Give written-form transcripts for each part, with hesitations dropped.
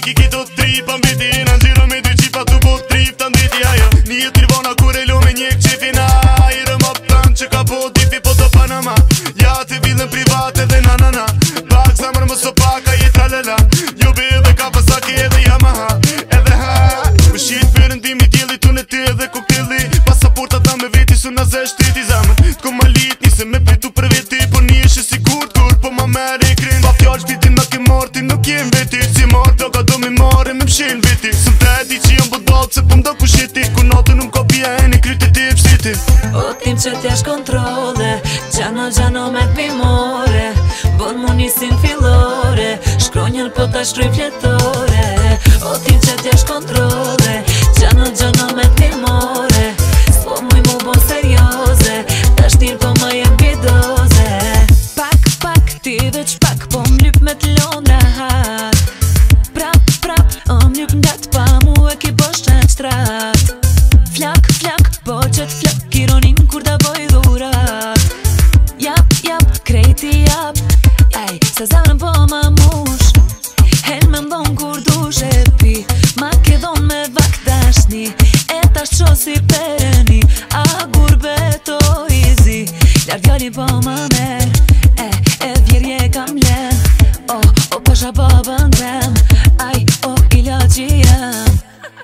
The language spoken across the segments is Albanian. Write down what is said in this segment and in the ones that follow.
ki kito tripa mbiti Në gjiro me dy qipa tu po trip të nditi ajo Një trivona kur e lu me një qifina I rëma plan që ka po tipi po të Panama Ja të vidhen private dhe na Bak zamër më so paka je tralela Jo be edhe ka pasaki edhe Yamaha Edhe ha Më shqit përën tim i tjeli tu në ty edhe kokteli Pasaporta ta me veti su në zeshtiti zamër T'ko ma lit nise me pritu për veti Po një është sigur kur po ma meri krin Pa fjall shpiti në ke marti nuk jem veti Si marrë do ka do me marrë me mshin veti Sëm të edi që jam bodbalë se po mdo kushiti Ku natë nuk ka pia e një kryte ti e pështiti O tim që t'jash kontrole Gjano me t'bimore Bon mu nisin fillore Shkronjën po t'a shkryj fletore O tim që t'jash kontrole Gjano me t'bimore S'po muj mu bon serioze Ta shtir po ma jem bidoze Pak, ti veç pak Po m'lyp me t'londra hat Prap, o m'lyp ndat Pa mu e ki po shqen shtrat Flak, po qët flak Ironin kur da boj dhurat Jap, krejti jap Ej, se zanën po ma mush Hel me mdon kur dush e pi Ma ke dhon me vak dashni E tash qo si pereni A gurbeto izi Ljar djali po ma mer E vjerje kam len O pasha po bëndrem Aj, ilaci jam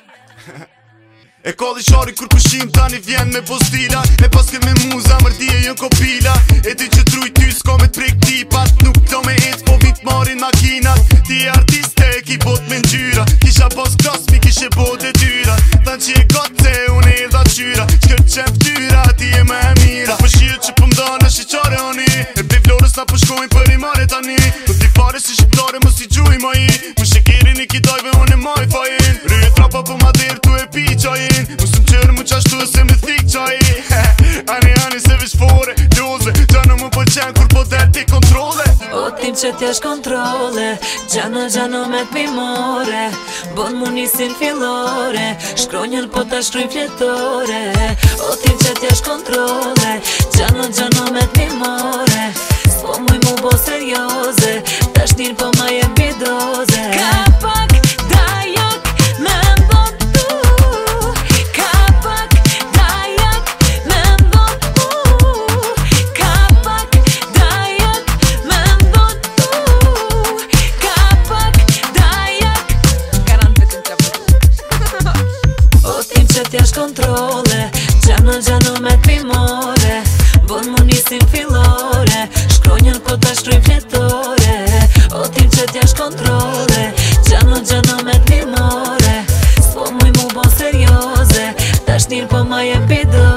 E kolli qari kur pushim tani vjen me postila E paske me muza mërdije jën kopila E ti që truj ty s'ko me t'prek tipat Nuk do me ec po vit marin makinat Ti e artiste e ki bot me n'gjyra Kisha pos klas mi kishe bot e tyra Than që e gote unë e dha qyra Qkër qen ftyra ti e me e mira Po shqyët që pëmda në shqyqare oni E pe florës na përshkojnë për i mare tani Nuk ti fare si shqiptare më si gjuj ma i Më shekerin i kitajve unë e maj fajin Ryt trapa po ma der tu e pi qajin Musëm qërë mu qashtu e se me thik qaj Ani se vish fore, doze Gjano mu po qenë kur po der ti kontrole O tim që t'jash kontrole Gjano me t'bimore Bon mu nisin fillore Shkronjën po t'a shkryj fletore O tim që t'jash kontrole Gjano me t'bimore S'po muj mu bo serioze Ta shtir po ma jem bidoze Kapak, dajak, me mbotu Kapak, dajak, me mbotu Kapak, dajak, me mbotu Kapak, dajak Garan vetëm qapë O tim që t'jash kontrole Gjano me t'bimore Bon mu nisin fillore Shkronjën po t'a shkryj fletore O tim që t'jash kontrole Gjano me t'bimore S'po muj mu bon serioze Ta shtir po ma jem bido